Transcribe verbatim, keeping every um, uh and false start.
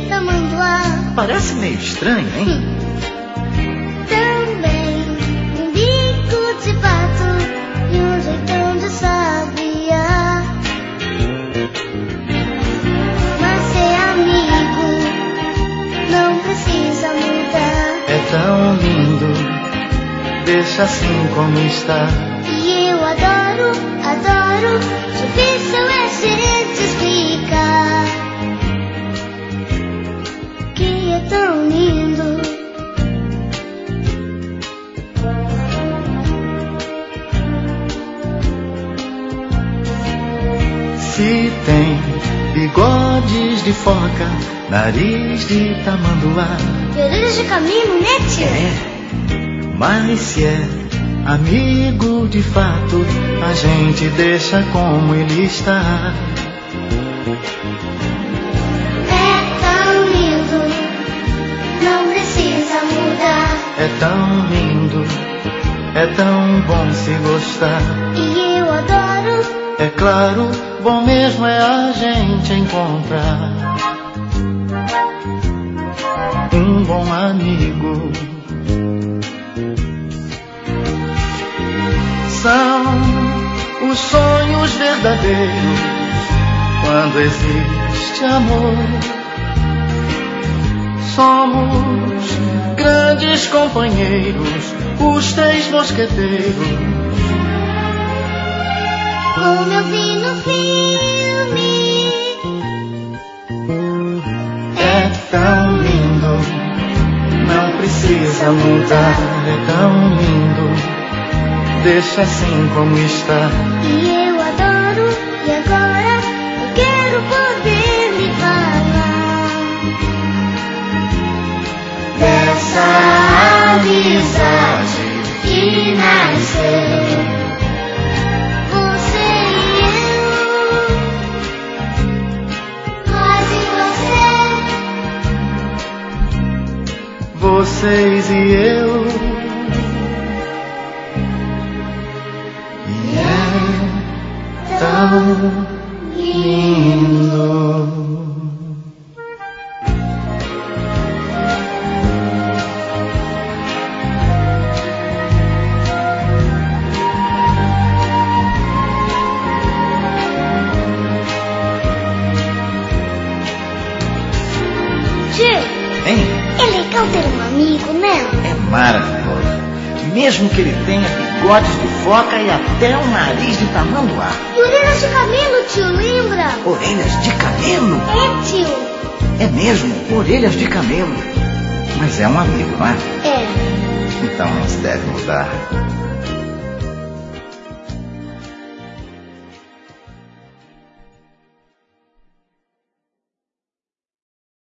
de tamanduá. Parece meio estranho, hein? Hum. Também um bico de pato e um jeitão de sabiá. Mas ser amigo não precisa mudar. É tão lindo, deixa assim como está. E eu adoro, adoro, difícil é gente explicar que é tão lindo. Se tem bigodes de foca, nariz de tamanduá, E orelhas de camelo, né, tio? é, mas se é amigo de fato, a gente deixa como ele está. É tão lindo, não precisa mudar. É tão lindo, é tão bom se gostar. E eu adoro, É claro, bom mesmo é a gente encontrar um bom amigo. São os sonhos verdadeiros quando existe amor. Somos grandes companheiros, os três mosqueteiros. como eu vi no filme. É tão lindo, não precisa mudar. É tão lindo, deixa assim como está. E eu adoro, e agora eu quero poder lhe falar dessa amizade que nasceu. Vocês e eu, e é tão lindo. Hein? É legal ter um amigo, né? É maravilhoso. Mesmo que ele tenha bigodes de foca e até um nariz de tamanduá. E orelhas de camelo, tio, lembra? Orelhas de camelo? É, tio. É mesmo, orelhas de camelo. Mas é um amigo, não é? É. Então não se deve mudar.